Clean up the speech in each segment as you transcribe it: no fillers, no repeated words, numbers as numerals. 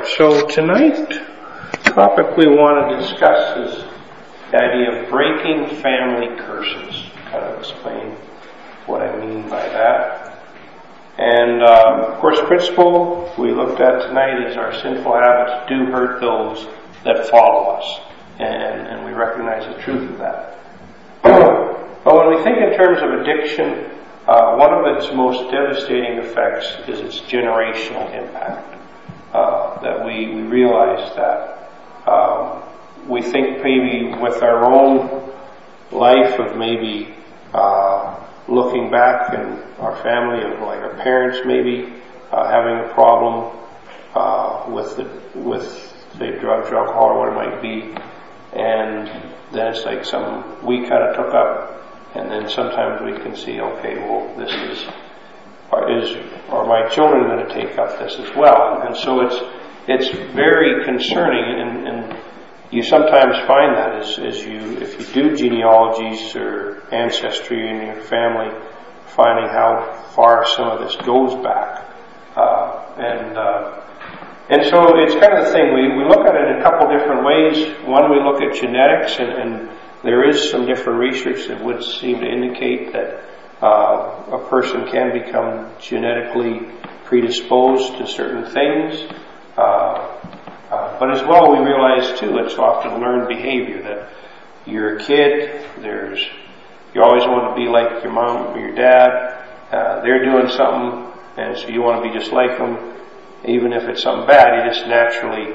So tonight, the topic we want to discuss is the idea of breaking family curses. Kind of explain what I mean by that. And of course, the principle we looked at tonight is our sinful habits do hurt those that follow us. And we recognize the truth of that. But when we think in terms of addiction, one of its most devastating effects is its generational impact. That we realize that we think maybe with our own life of maybe looking back in our family of like our parents maybe having a problem with say drugs or alcohol or what it might be, and then it's like something we kind of took up, and then sometimes we can see, okay, well, this are my children going to take up this as well? And so it's very concerning, and you sometimes find that if you do genealogies or ancestry in your family, finding how far some of this goes back. And so it's kind of the thing, we look at it in a couple different ways. One, we look at genetics, and there is some different research that would seem to indicate that a person can become genetically predisposed to certain things. But as well, we realize too, it's often learned behavior that you're a kid, you always want to be like your mom or your dad. They're doing something, and so you want to be just like them. Even if it's something bad, you just naturally,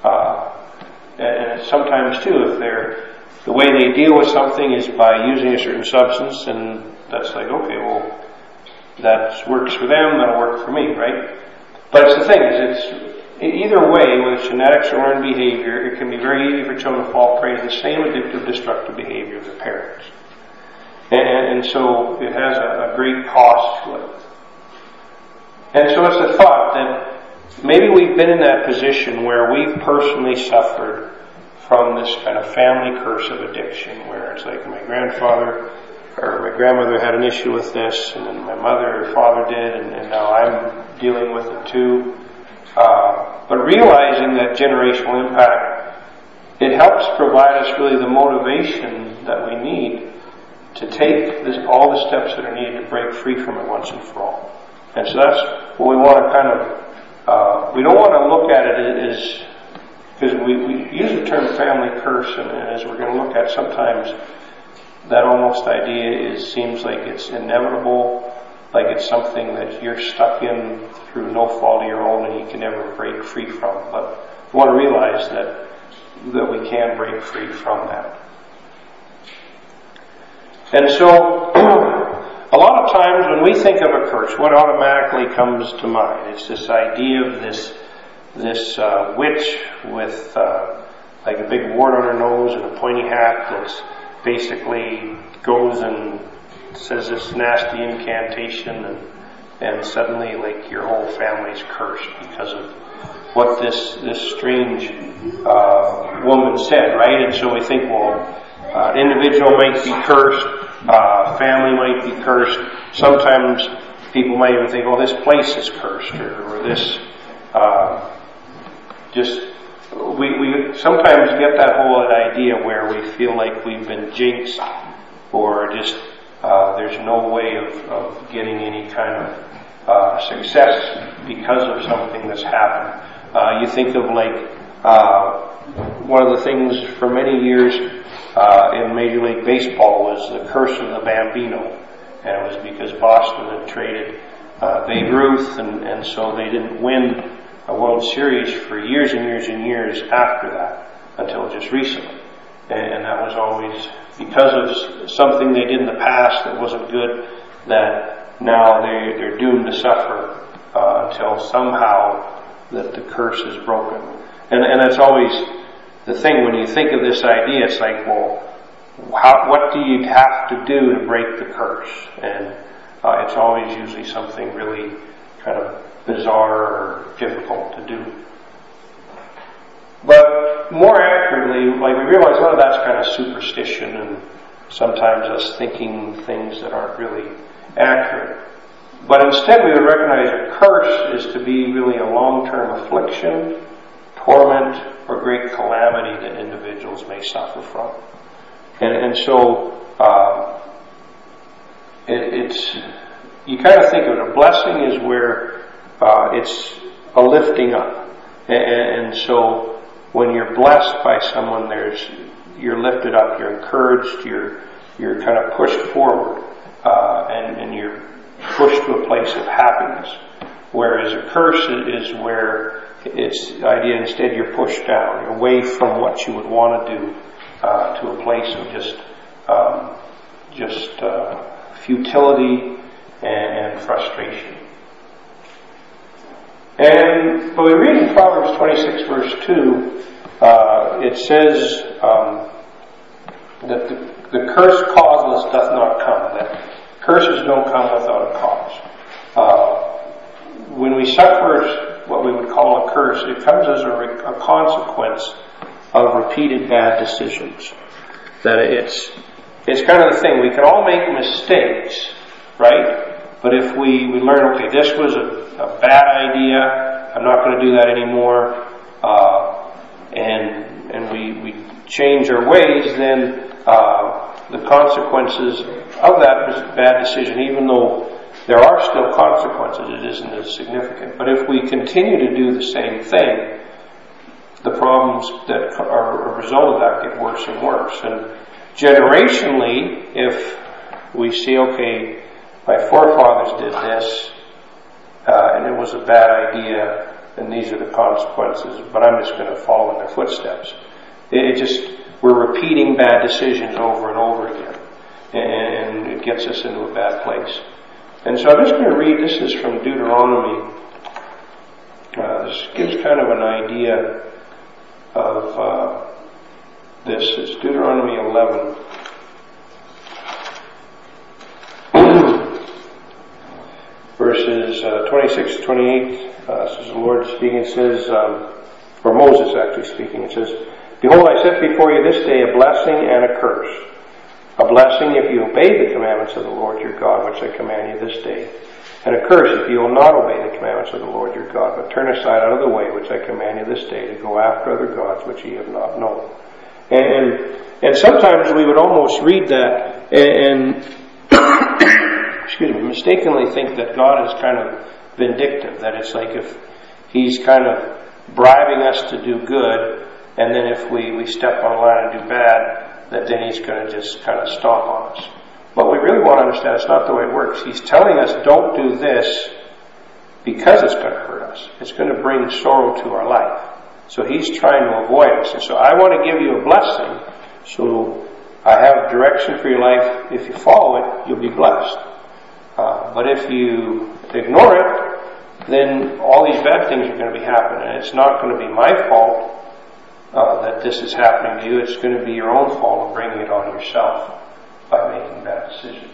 and sometimes too, if the way they deal with something is by using a certain substance, and that's like, okay, well, that works for them, that'll work for me, right? But it's the thing is, either way, with genetics or learned behavior, it can be very easy for children to fall prey to the same addictive, destructive behavior of their parents. And so it has a great cost to it. And so it's a thought that maybe we've been in that position where we've personally suffered from this kind of family curse of addiction, where it's like my grandfather or my grandmother had an issue with this, and then my mother or father did, and now I'm dealing with it too. But realizing that generational impact, it helps provide us really the motivation that we need to take all the steps that are needed to break free from it once and for all. And so that's what we want to kind of, we don't want to look at it as, because we use the term family curse, and as we're going to look at sometimes, that almost idea seems like it's inevitable, like it's something that you're stuck in through no fault of your own and you can never break free from. But we want to realize that we can break free from that. And so, a lot of times when we think of a curse, what automatically comes to mind is this idea of this witch with like a big wart on her nose and a pointy hat that's basically goes and says this nasty incantation, and suddenly like your whole family's cursed because of what this strange woman said, right? And so we think, well, individual might be cursed, family might be cursed. Sometimes people might even think, oh, this place is cursed, or this we sometimes get that whole idea where we feel like we've been jinxed, or just there's no way of getting any kind of success because of something that's happened. You think of like one of the things for many years in Major League Baseball was the curse of the Bambino, and it was because Boston had traded Babe Ruth, and so they didn't win a World Series for years and years and years after that, until just recently. And that was always because of something they did in the past that wasn't good, that now they're doomed to suffer until somehow that the curse is broken. And that's always the thing when you think of this idea. It's like, well, what do you have to do to break the curse? And it's always usually something really kind of bizarre or difficult to do. But more accurately, like we realize a lot of that's kind of superstition, and sometimes us thinking things that aren't really accurate. But instead we would recognize a curse is to be really a long-term affliction torment or great calamity that individuals may suffer from. And so it's, you kind of think of it, a blessing is where it's a lifting up. And so when you're blessed by someone, you're lifted up, you're encouraged, you're kind of pushed forward, and you're pushed to a place of happiness. Whereas a curse is where it's the idea instead you're pushed down, away from what you would want to do, to a place of just futility and frustration. But we read in Proverbs 26 verse 2, it says that the curse causeless doth not come, that curses don't come without a cause. When we suffer what we would call a curse, it comes as a consequence of repeated bad decisions. That it's kind of the thing, we can all make mistakes, right? But if we learn, okay, this was a bad idea, I'm not going to do that anymore, and we change our ways, then the consequences of that bad decision, even though there are still consequences, it isn't as significant. But if we continue to do the same thing, the problems that are a result of that get worse and worse. And generationally, if we see, okay, my forefathers did this, and it was a bad idea, and these are the consequences, but I'm just going to follow in their footsteps. We're repeating bad decisions over and over again, and it gets us into a bad place. And so I'm just going to read, this is from Deuteronomy. This gives kind of an idea of this. It's Deuteronomy 11. Verses 26 to 28, this is the Lord speaking. It says, or Moses actually speaking, it says, Behold, I set before you this day a blessing and a curse. A blessing if you obey the commandments of the Lord your God, which I command you this day. And a curse if you will not obey the commandments of the Lord your God, but turn aside out of the way, which I command you this day, to go after other gods which ye have not known. And sometimes we would almost read that and mistakenly think that God is kind of vindictive, that it's like if He's kind of bribing us to do good, and then if we step on a line and do bad, that then He's going to just kind of stomp on us. But we really want to understand it's not the way it works. He's telling us don't do this because it's going to hurt us. It's going to bring sorrow to our life. So He's trying to avoid us. And so I want to give you a blessing, so I have direction for your life. If you follow it, you'll be blessed. But if you ignore it, then all these bad things are going to be happening. And it's not going to be my fault that this is happening to you. It's going to be your own fault of bringing it on yourself by making bad decisions.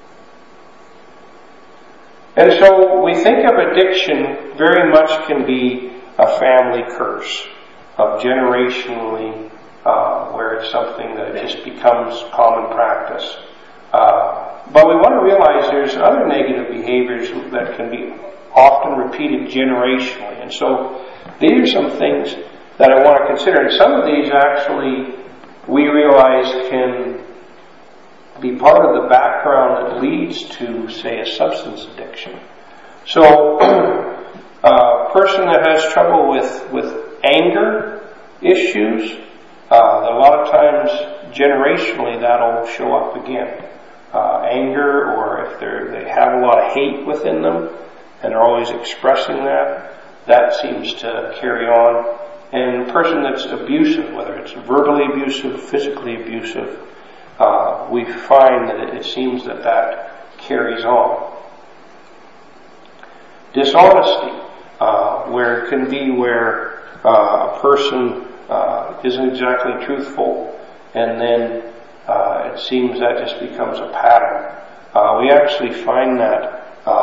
And so we think of addiction very much can be a family curse, of generationally, where it's something that just becomes common practice. But we want to realize there's other negative behaviors that can be often repeated generationally. And so these are some things that I want to consider. And some of these actually we realize can be part of the background that leads to, say, a substance addiction. So a person that has trouble with anger issues, a lot of times generationally that'll show up again. Anger, or if they have a lot of hate within them and they're always expressing that seems to carry on. And a person that's abusive, whether it's verbally abusive, physically abusive, we find that it seems that carries on. Dishonesty, where it can be where a person isn't exactly truthful, and then it seems that just becomes a pattern. We actually find that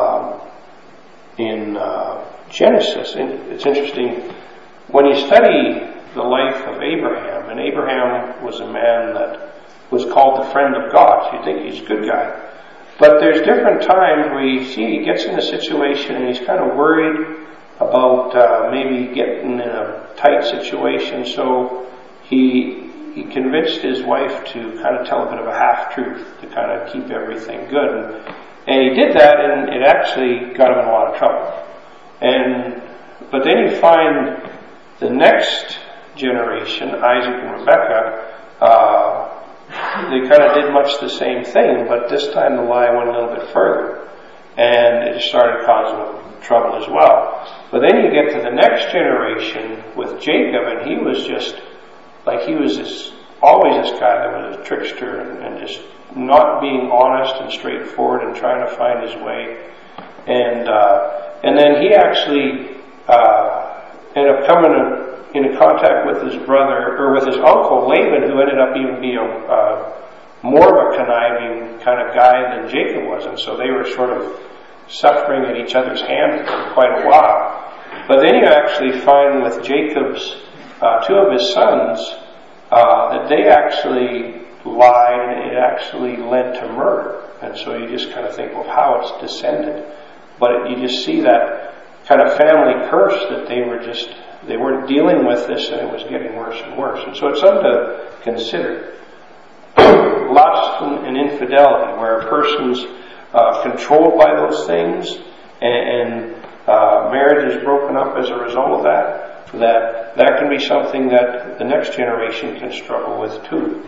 in Genesis. It's interesting, when you study the life of Abraham, and Abraham was a man that was called the friend of God, so you think he's a good guy. But there's different times where you see he gets in a situation and he's kind of worried about maybe getting in a tight situation, so he convinced his wife to kind of tell a bit of a half-truth to kind of keep everything good. And he did that, and it actually got him in a lot of trouble. But then you find the next generation, Isaac and Rebekah, they kind of did much the same thing, but this time the lie went a little bit further, and it started causing them trouble as well. But then you get to the next generation with Jacob, and he was just like, he was always this guy that was a trickster and just not being honest and straightforward and trying to find his way. And then he actually ended up coming into contact with his brother, or with his uncle Laban, who ended up even being more of a conniving kind of guy than Jacob was. And so they were sort of suffering at each other's hands for quite a while. But then you actually find with Jacob's two of his sons that they actually lied, and it actually led to murder. And so you just kind of think, well, how it's descended. But you just see that kind of family curse that they weren't dealing with this, and it was getting worse and worse. And so it's something to consider. Lust and infidelity, where a person's controlled by those things, and marriage is broken up as a result of that can be something that the next generation can struggle with too.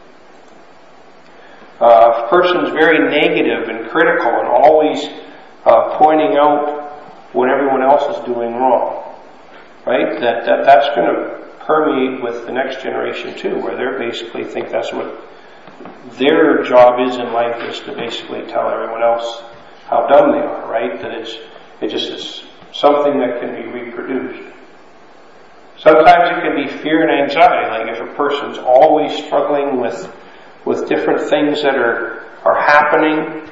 If a person's very negative and critical and always pointing out what everyone else is doing wrong, right? That's going to permeate with the next generation too, where they basically think that's what their job is in life, is to basically tell everyone else how dumb they are, right? That it just is something that can be reproduced. Sometimes it can be fear and anxiety, like if a person's always struggling with different things that are happening,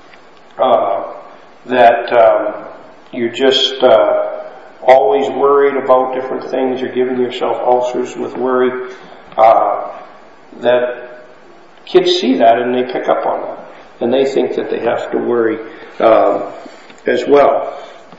you're just always worried about different things, you're giving yourself ulcers with worry, that kids see that and they pick up on that, and they think that they have to worry as well.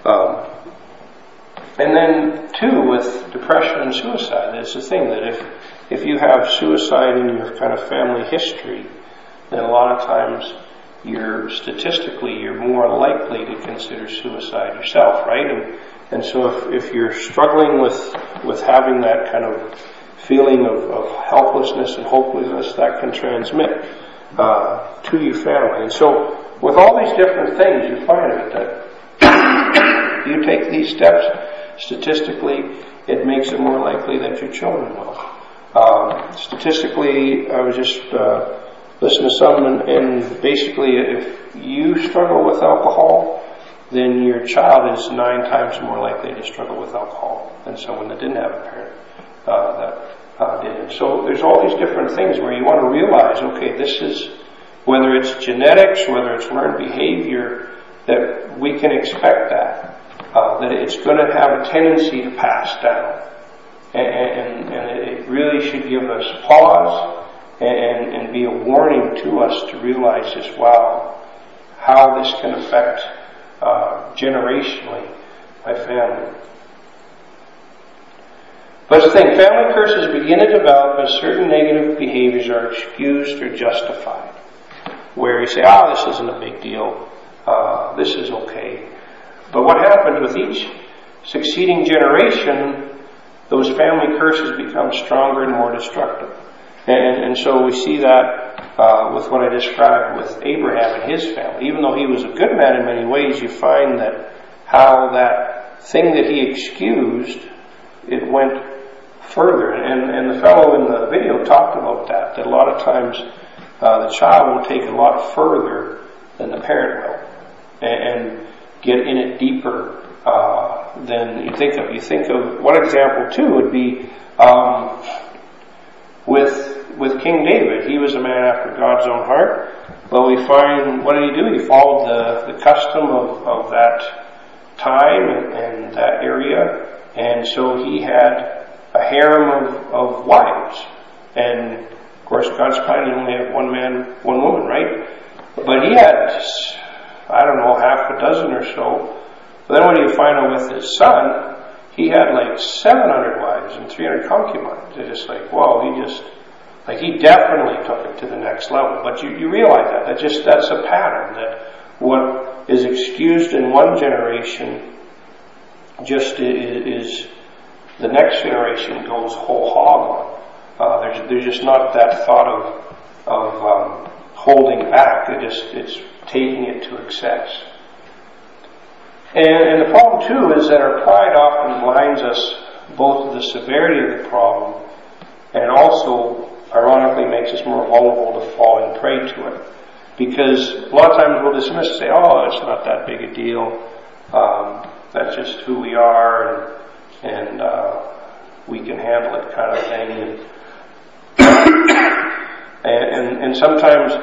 And then too, with depression and suicide, it's the thing that if you have suicide in your kind of family history, then a lot of times you're more likely to consider suicide yourself, right? And so if you're struggling with having that kind of feeling of helplessness and hopelessness, that can transmit to your family. And so with all these different things, you find that you take these steps, statistically, it makes it more likely that your children will. Statistically, I was just listening to someone, and basically if you struggle with alcohol, then your child is 9 times more likely to struggle with alcohol than someone that didn't have a parent that did. And so there's all these different things where you want to realize, okay, this is, whether it's genetics, whether it's learned behavior, that we can expect that it's going to have a tendency to pass down. And it really should give us pause and be a warning to us to realize this, wow, how this can affect generationally my family. But the thing, family curses begin to develop as certain negative behaviors are excused or justified. Where you say, this isn't a big deal, this is okay. But what happens with each succeeding generation, those family curses become stronger and more destructive. And so we see that with what I described with Abraham and his family. Even though he was a good man in many ways, you find that how that thing that he excused, it went further. And the fellow in the video talked about that a lot of times the child will take a lot further than the parent will, and get in it deeper than you think of. You think of one example too would be with King David. He was a man after God's own heart. But we find, what did he do? He followed the custom of that time and that area, and so he had a harem of wives. And of course, God's plan, you only have one man, one woman, right? But he had, I don't know, half a dozen or so. But then when you find out with his son, he had like 700 wives and 300 concubines. It's just like, whoa, he definitely took it to the next level. But you realize that's a pattern, that what is excused in one generation just is the next generation goes whole hog on. There's just not that thought of holding back. It's taking it to excess. And the problem too is that our pride often blinds us both to the severity of the problem, and it also ironically makes us more vulnerable to falling prey to it. Because a lot of times we'll dismiss and say, oh, it's not that big a deal. That's just who we are, and we can handle it, kind of thing. And sometimes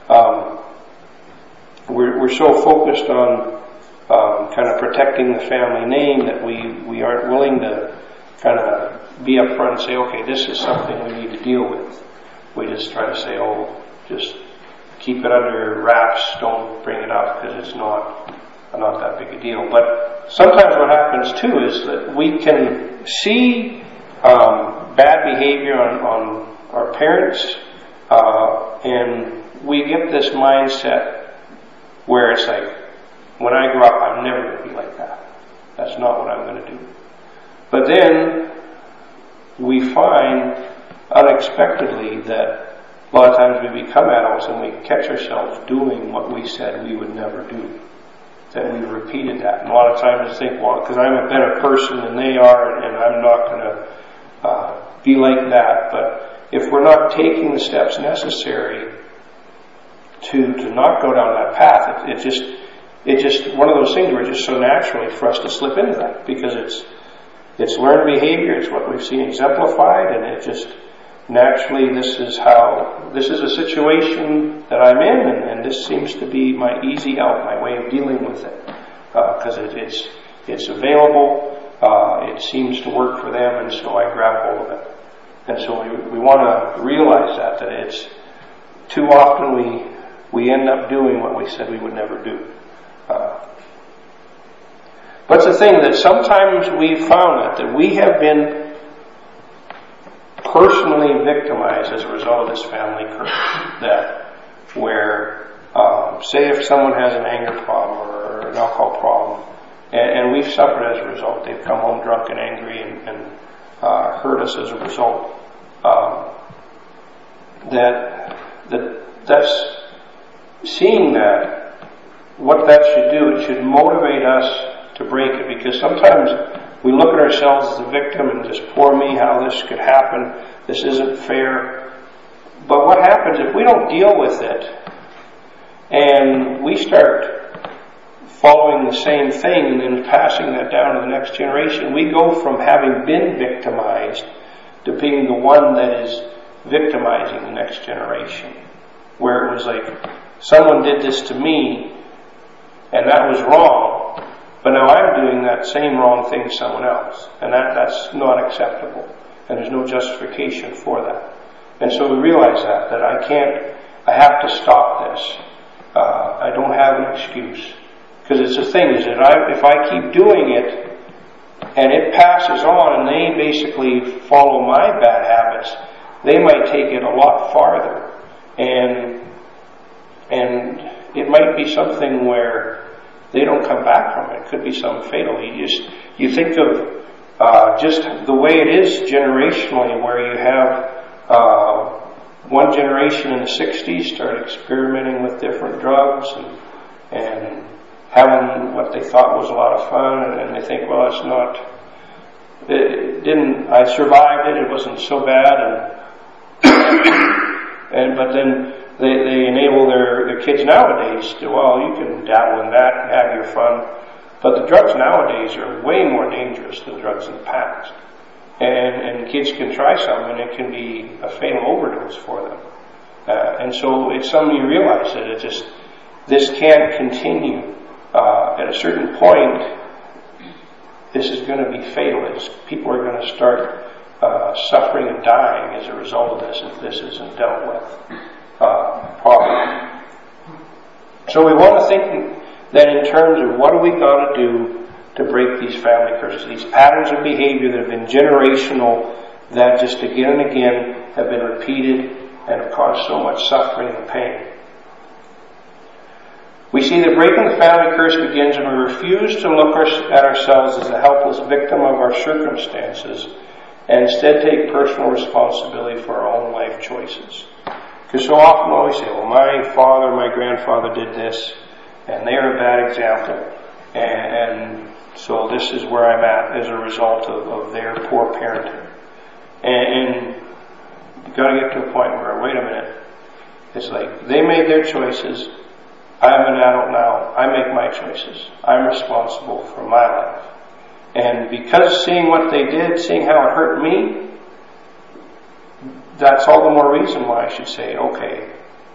we're so focused on kind of protecting the family name that we aren't willing to kind of be upfront and say, okay, this is something we need to deal with. We just try to say, oh, just keep it under wraps, don't bring it up because it's not that big a deal. But sometimes what happens too is that we can see bad behavior on our parents, and we get this mindset where it's like, when I grow up, I'm never going to be like that. That's not what I'm going to do. But then we find unexpectedly that a lot of times we become adults and we catch ourselves doing what we said we would never do. That we've repeated that. And a lot of times we think, well, because I'm a better person than they are, and I'm not going to be like that. But if we're not taking the steps necessary to not go down that path, it's just one of those things where it's just so naturally for us to slip into that, because it's learned behavior, it's what we've seen exemplified, and it just naturally, this is a situation that I'm in, and this seems to be my easy out, my way of dealing with it, because it's available, it seems to work for them, and so I grab hold of it. And so we want to realize that it's too often we end up doing what we said we would never do. But it's the thing that sometimes we've found that we have been personally victimized as a result of this family curse. That where, say if someone has an anger problem or an alcohol problem, and we've suffered as a result, they've come home drunk and angry and hurt us as a result, that's seeing that, what that should do, it should motivate us to break it, because sometimes we look at ourselves as a victim and just, poor me, how this could happen, this isn't fair. But what happens if we don't deal with it and we start following the same thing and then passing that down to the next generation? We go from having been victimized to being the one that is victimizing the next generation, where it was like, someone did this to me and that was wrong, but now I'm doing that same wrong thing to someone else, and that's not acceptable, and there's no justification for that. And so we realize that I have to stop this. I don't have an excuse, because it's the thing is that if I keep doing it and it passes on and they basically follow my bad habits, they might take it a lot farther, and it might be something where they don't come back from it. It could be something fatal. You think of just the way it is generationally, where you have one generation in the 60s started experimenting with different drugs and having what they thought was a lot of fun, and they think, well, I survived it, it wasn't so bad, but then they enable their kids nowadays to, well, you can dabble in that and have your fun. But the drugs nowadays are way more dangerous than drugs in the past. And kids can try some and it can be a fatal overdose for them. And so it's something you realize that this can't continue. At a certain point, this is going to be fatal. People are going to start suffering and dying as a result of this if this isn't dealt with properly. So we want to think that in terms of what do we got to do to break these family curses, these patterns of behavior that have been generational, that just again and again have been repeated and have caused so much suffering and pain. We see that breaking the family curse begins when we refuse to look at ourselves as a helpless victim of our circumstances and instead take personal responsibility for our own life choices. Because so often we always say, well, my father, my grandfather did this, and they're a bad example, and so this is where I'm at as a result of their poor parenting. And you've got to get to a point where, wait a minute, it's like they made their choices. I'm an adult now. I make my choices. I'm responsible for my life. And because seeing what they did, seeing how it hurt me, that's all the more reason why I should say, okay,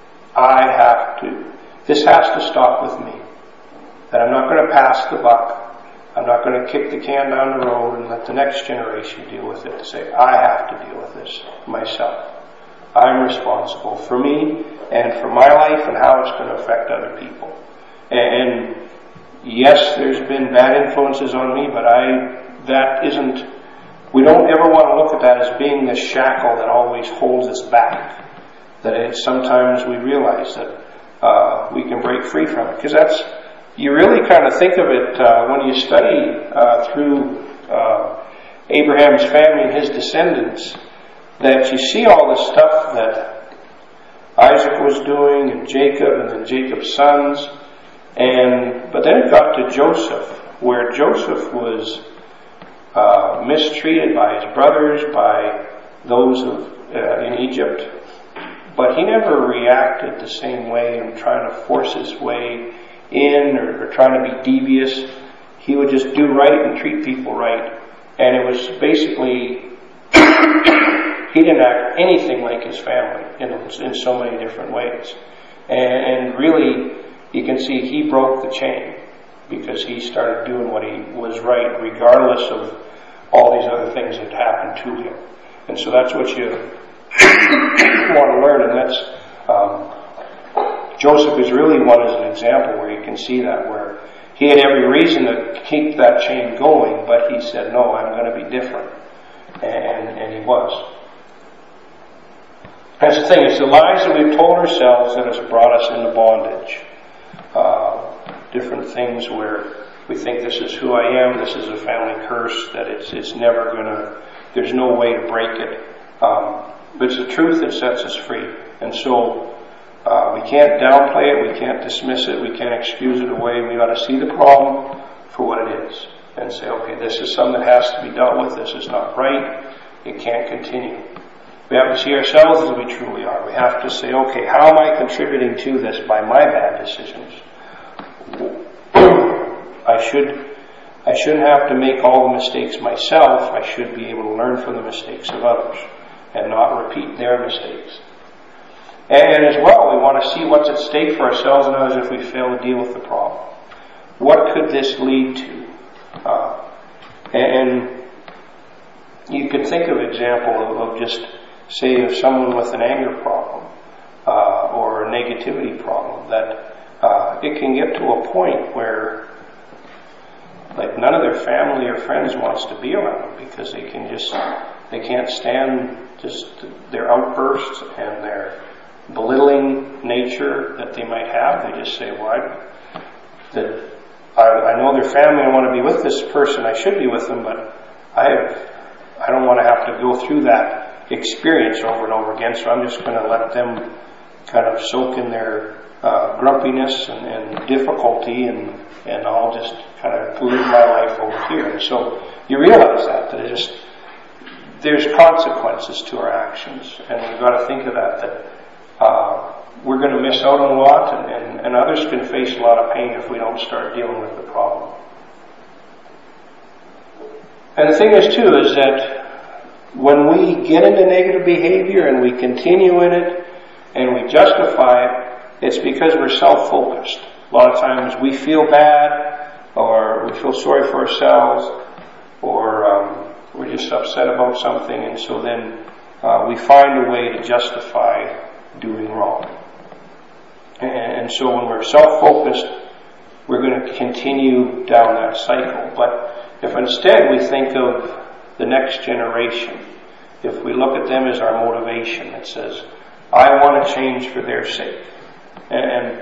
this has to stop with me. That I'm not going to pass the buck. I'm not going to kick the can down the road and let the next generation deal with it. To say, I have to deal with this myself. I'm responsible for me and for my life and how it's going to affect other people. And yes, there's been bad influences on me, but we don't ever want to look at that as being the shackle that always holds us back. That sometimes we realize that we can break free from it. Because you really kind of think of it when you study through Abraham's family and his descendants, that you see all the stuff that Isaac was doing and Jacob and then Jacob's sons. But then it got to Joseph, where Joseph was mistreated by his brothers, by those in Egypt. But he never reacted the same way in trying to force his way in or trying to be devious. He would just do right and treat people right. And it was basically, he didn't act anything like his family in so many different ways. And really, you can see he broke the chain because he started doing what he was right, regardless of all these other things that happened to him. And so that's what you want to learn, and that's Joseph is really one as an example where you can see that, where he had every reason to keep that chain going, but he said, no, I'm going to be different. And he was. That's the thing, it's the lies that we've told ourselves that has brought us into bondage. Different things where we think this is who I am, this is a family curse, that it's never gonna, there's no way to break it. But it's the truth that sets us free. And so we can't downplay it, we can't dismiss it, we can't excuse it away. We got to see the problem for what it is and say, okay, this is something that has to be dealt with, this is not right, it can't continue. We have to see ourselves as we truly are. We have to say, okay, how am I contributing to this by my bad decisions? I shouldn't have to make all the mistakes myself. I should be able to learn from the mistakes of others and not repeat their mistakes. And as well, we want to see what's at stake for ourselves and others if we fail to deal with the problem. What could this lead to? And you could think of an example of just, say, of someone with an anger problem or a negativity problem, that it can get to a point where like none of their family or friends wants to be around them because they can't stand just their outbursts and their belittling nature that they might have. They just say, well, I know their family, I want to be with this person, I should be with them, but I don't want to have to go through that experience over and over again, so I'm just going to let them kind of soak in their grumpiness and difficulty, and I'll just kind of live my life over here. And so you realize that there's consequences to our actions, and we've got to think of that we're going to miss out on a lot, and others can face a lot of pain if we don't start dealing with the problem. And the thing is too, is that when we get into negative behavior and we continue in it and we justify it, it's because we're self-focused. A lot of times we feel bad, or we feel sorry for ourselves, or we're just upset about something, and so then we find a way to justify doing wrong. And so when we're self-focused, we're going to continue down that cycle. But if instead we think of the next generation, if we look at them as our motivation, it says, I want to change for their sake. And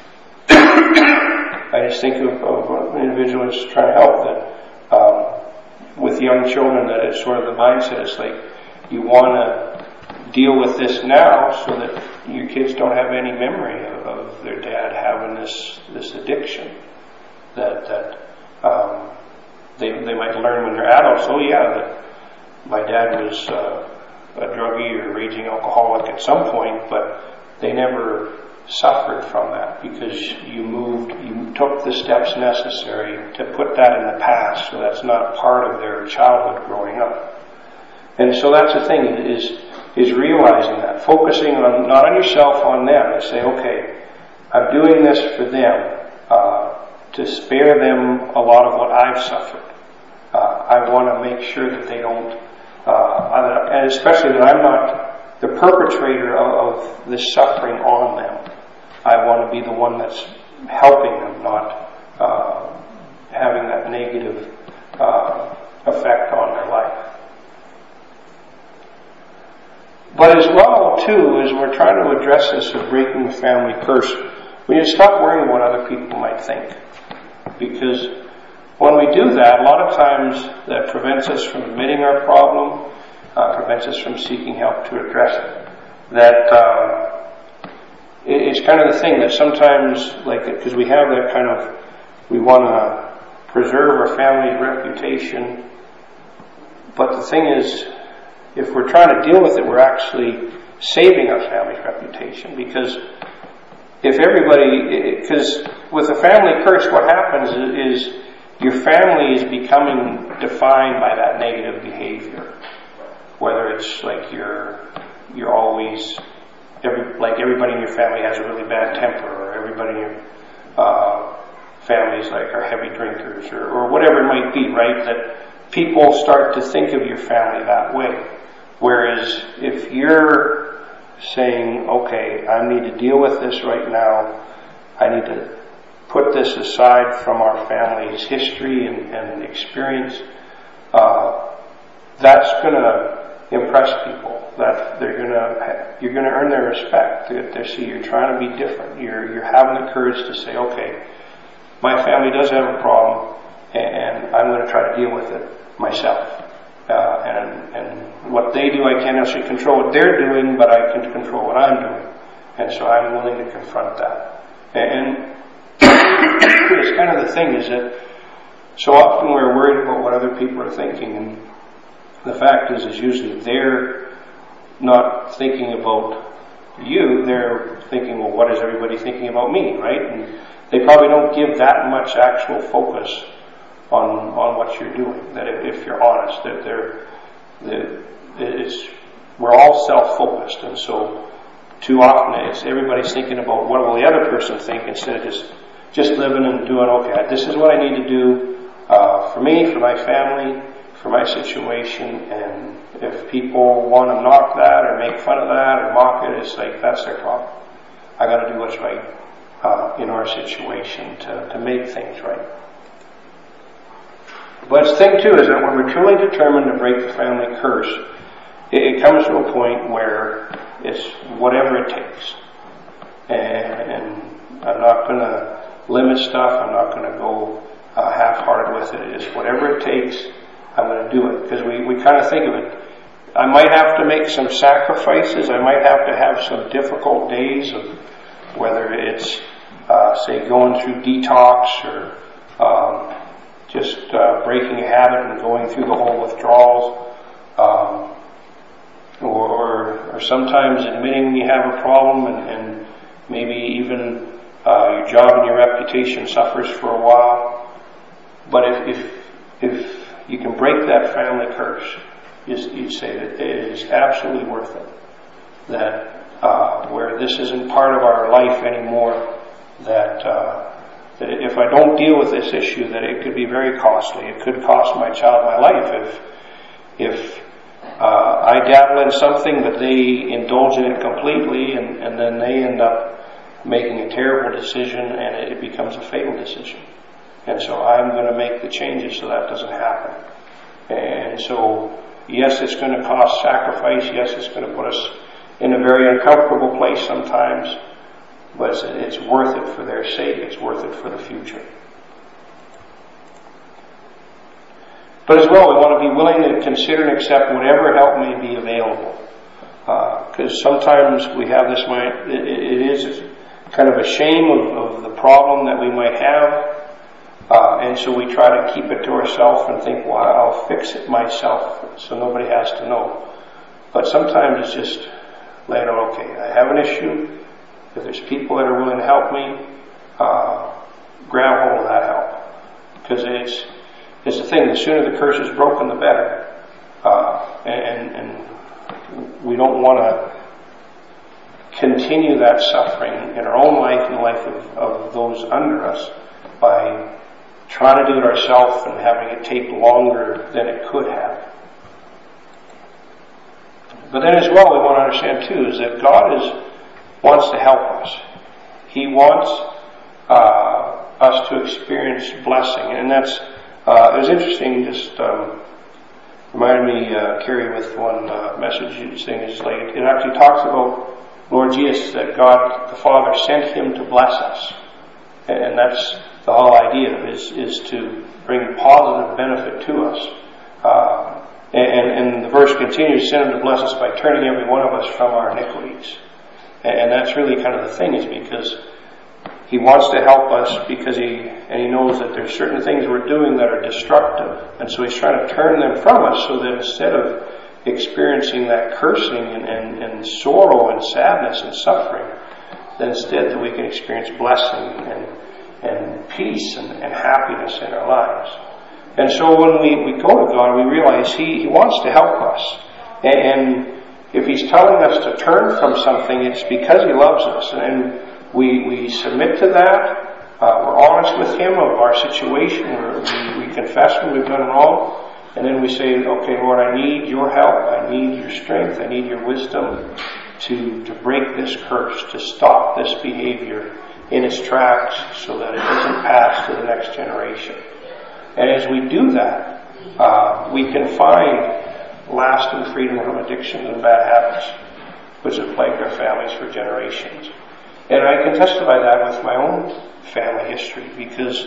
I just think of an individual who's trying to help that with young children, that it's sort of the mindset. It's like you want to deal with this now so that your kids don't have any memory of their dad having this addiction. That they might learn when they're adults, oh yeah, that my dad was a druggie or raging alcoholic at some point, but they never suffered from that because you took the steps necessary to put that in the past, so that's not part of their childhood growing up. And so that's the thing, is realizing that, focusing on not on yourself, on them, and say, okay, I'm doing this for them, to spare them a lot of what I've suffered. I want to make sure that they don't, and especially that I'm not the perpetrator of this suffering on them. I want to be the one that's helping them, not having that negative effect on their life. But as well, too, as we're trying to address this of breaking the family curse, we need to stop worrying what other people might think. Because when we do that, a lot of times that prevents us from admitting our problem, prevents us from seeking help to address it. That it's kind of the thing that sometimes, like, because we have that kind of, we want to preserve our family's reputation, but the thing is, if we're trying to deal with it, we're actually saving our family's reputation. Because if everybody, because with a family curse, what happens is your family is becoming defined by that negative behavior. Whether it's like you're always, like everybody in your family has a really bad temper, or everybody in your families like are heavy drinkers, or whatever it might be, right? That people start to think of your family that way. Whereas if you're saying, okay, I need to deal with this right now, I need to put this aside from our family's history and experience, that's going to impress people. That you're going to earn their respect. They see you're trying to be different. You're having the courage to say, okay, my family does have a problem, and I'm going to try to deal with it myself. And what they do, I can't actually control what they're doing, but I can control what I'm doing. And so I'm willing to confront that. And it's kind of the thing is that so often we're worried about what other people are thinking, and the fact is usually they're not thinking about you, they're thinking, well, what is everybody thinking about me, right? And they probably don't give that much actual focus on what you're doing. That if you're honest, we're all self-focused, and so too often it's everybody's thinking about what will the other person think instead of just living and doing, okay, this is what I need to do for me, for my family, for my situation, and if people want to knock that or make fun of that or mock it, it's like that's their problem. I got to do what's right in our situation to make things right. But the thing too is that when we're truly determined to break the family curse, it comes to a point where it's whatever it takes. And I'm not going to limit stuff. I'm not going to go half-hearted with it. It's whatever it takes, I'm going to do it. Because we kind of think of it. I might have to make some sacrifices. I might have to have some difficult days of whether it's, say, going through detox or just breaking a habit and going through the whole withdrawals, or sometimes admitting you have a problem and maybe even your job and your reputation suffers for a while. But if you can break that family curse, you say that it is absolutely worth it. That where this isn't part of our life anymore, that if I don't deal with this issue, that it could be very costly. It could cost my child my life if I dabble in something but they indulge in it completely, and then they end up making a terrible decision and it becomes a fatal decision. And so I'm going to make the changes so that doesn't happen. And so, yes, it's going to cost sacrifice. Yes, it's going to put us in a very uncomfortable place sometimes. But it's worth it for their sake. It's worth it for the future. But as well, we want to be willing to consider and accept whatever help may be available. Because sometimes we have this mind, it is kind of a shame of the problem that we might have. And so we try to keep it to ourselves and think, well, I'll fix it myself so nobody has to know. But sometimes it's just laying out, okay, I have an issue. If there's people that are willing to help me, grab hold of that help. Because it's the thing, the sooner the curse is broken, the better. And we don't want to continue that suffering in our own life and the life of those under us by trying to do it ourselves and having it take longer than it could have. But then as well, we want to understand too, is that God wants to help us. He wants us to experience blessing. And that's, it was interesting, just reminded me, Carrie, with one message saying, is like, it actually talks about Lord Jesus, that God the Father sent Him to bless us. And that's the whole idea, is to bring positive benefit to us. And the verse continues, send Him to bless us by turning every one of us from our iniquities. And that's really kind of the thing, is because He wants to help us because He knows that there's certain things we're doing that are destructive. And so He's trying to turn them from us so that instead of experiencing that cursing and sorrow and sadness and suffering, then instead that we can experience blessing and peace and happiness in our lives. And so when we go to God, we realize He wants to help us. And if He's telling us to turn from something, it's because He loves us. And we submit to that. We're honest with Him of our situation. We confess when we've done wrong. And then we say, okay, Lord, I need your help. I need your strength. I need your wisdom to break this curse, to stop this behavior in its tracks so that it doesn't pass to the next generation. And as we do that, we can find lasting freedom from addictions and bad habits, which have plagued our families for generations. And I can testify that with my own family history, because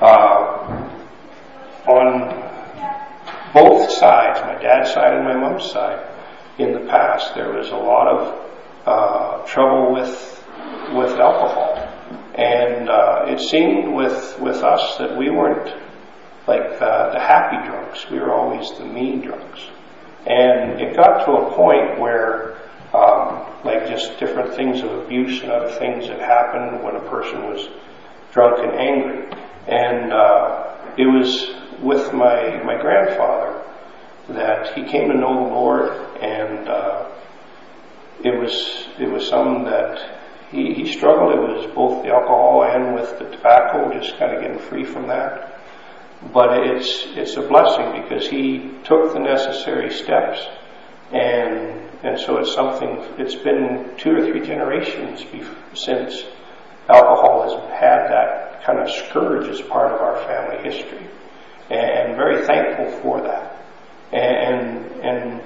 on both sides, my dad's side and my mom's side, in the past, there was a lot of trouble with alcohol. And it seemed with us that we weren't like the happy drunks. We were always the mean drunks. And it got to a point where like just different things of abuse and other things that happened when a person was drunk and angry. And it was with my grandfather that he came to know the Lord, and it was something that he struggled. It was both the alcohol and with the tobacco, just kind of getting free from that. But it's a blessing because he took the necessary steps, and so it's something. It's been 2 or 3 generations since alcohol has had that kind of scourge as part of our family history, and very thankful for that. And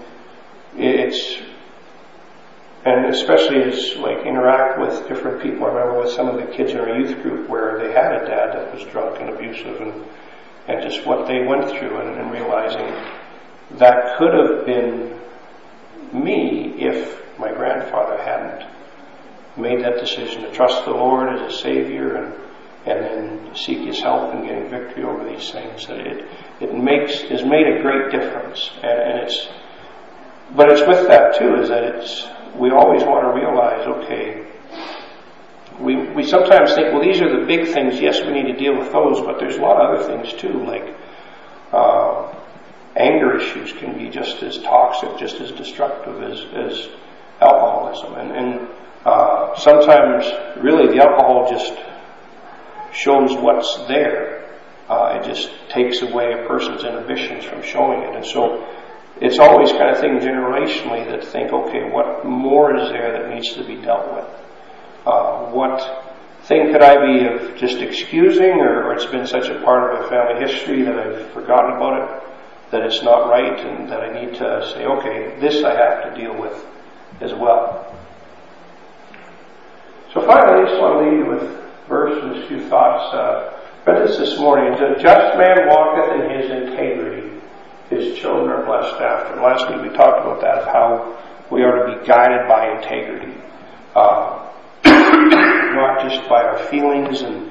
especially as like interact with different people. I remember with some of the kids in our youth group where they had a dad that was drunk and abusive, and just what they went through, and realizing that could have been me if my grandfather hadn't made that decision to trust the Lord as a Savior and then seek His help in getting victory over these things. That it has made a great difference, but it's with that too, is that we always want to realize, okay, we sometimes think, well, these are the big things. Yes, we need to deal with those, but there's a lot of other things too, like anger issues can be just as toxic, just as destructive as alcoholism. And sometimes, really, the alcohol just shows what's there. It just takes away a person's inhibitions from showing it. And so it's always kind of thing generationally that think, okay, what more is there that needs to be dealt with? What thing could I be of just excusing, or it's been such a part of a family history that I've forgotten about it, that it's not right, and that I need to say, okay, this I have to deal with as well. So finally, I just want to leave you with a verse and a few thoughts. Read this morning. A just man walketh in his integrity. His children are blessed after. And last week we talked about that, of how we are to be guided by integrity. Not just by our feelings and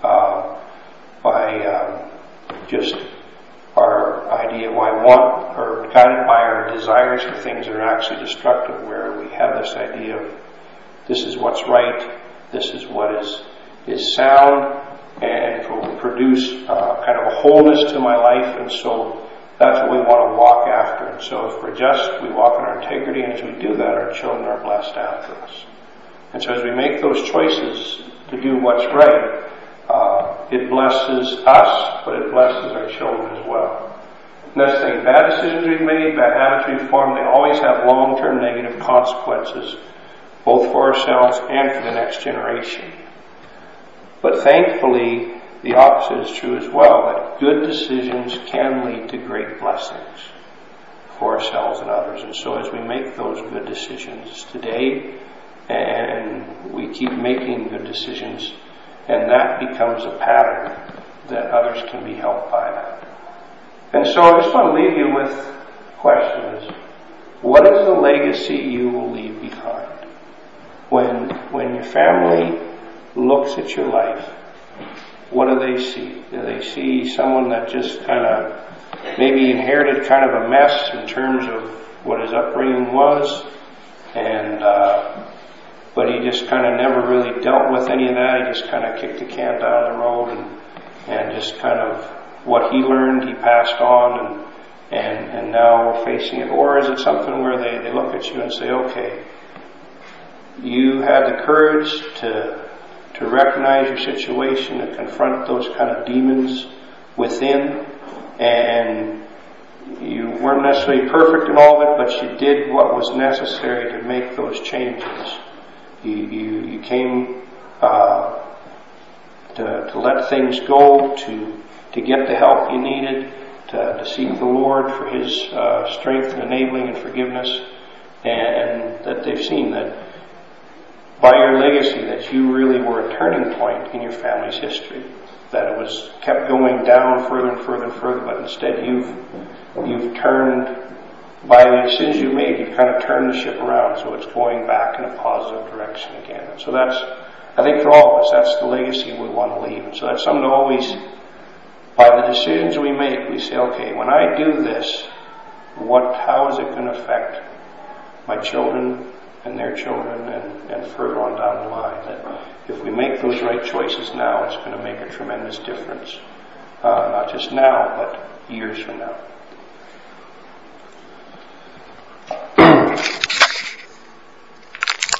by just our idea why we want, or guided by our desires for things that are actually destructive, where we have this idea of this is what's right, this is what is sound, and it will produce kind of a wholeness to my life, and so that's what we want to walk after. And so if we're just, we walk in our integrity, and as we do that, our children are blessed after us. And so as we make those choices to do what's right, it blesses us, but it blesses our children as well. Next thing, bad decisions we've made, bad habits we've formed, they always have long-term negative consequences, both for ourselves and for the next generation. But thankfully, the opposite is true as well, that good decisions can lead to great blessings for ourselves and others. And so as we make those good decisions today, and we keep making good decisions, and that becomes a pattern that others can be helped by that. And so I just want to leave you with questions. What is the legacy you will leave behind? When your family looks at your life, what do they see? Do they see someone that just kind of maybe inherited kind of a mess in terms of what his upbringing was, and but he just kind of never really dealt with any of that? He just kind of kicked the can down the road, and just kind of what he learned he passed on, and now we're facing it? Or is it something where they look at you and say, okay, you had the courage to recognize your situation, to confront those kind of demons within, and you weren't necessarily perfect in all of it, but you did what was necessary to make those changes. You came to let things go, to get the help you needed, to seek the Lord for His strength and enabling and forgiveness, and that they've seen that by your legacy that you really were a turning point in your family's history, that it was kept going down further and further and further, but instead you've turned, by the decisions you made, you've kind of turned the ship around, so it's going back in a positive direction again. And so that's, I think for all of us, that's the legacy we want to leave. And so that's something to always, by the decisions we make, we say, okay, when I do this, how is it going to affect my children and their children, and further on down the line? That if we make those right choices now, it's going to make a tremendous difference, not just now, but years from now.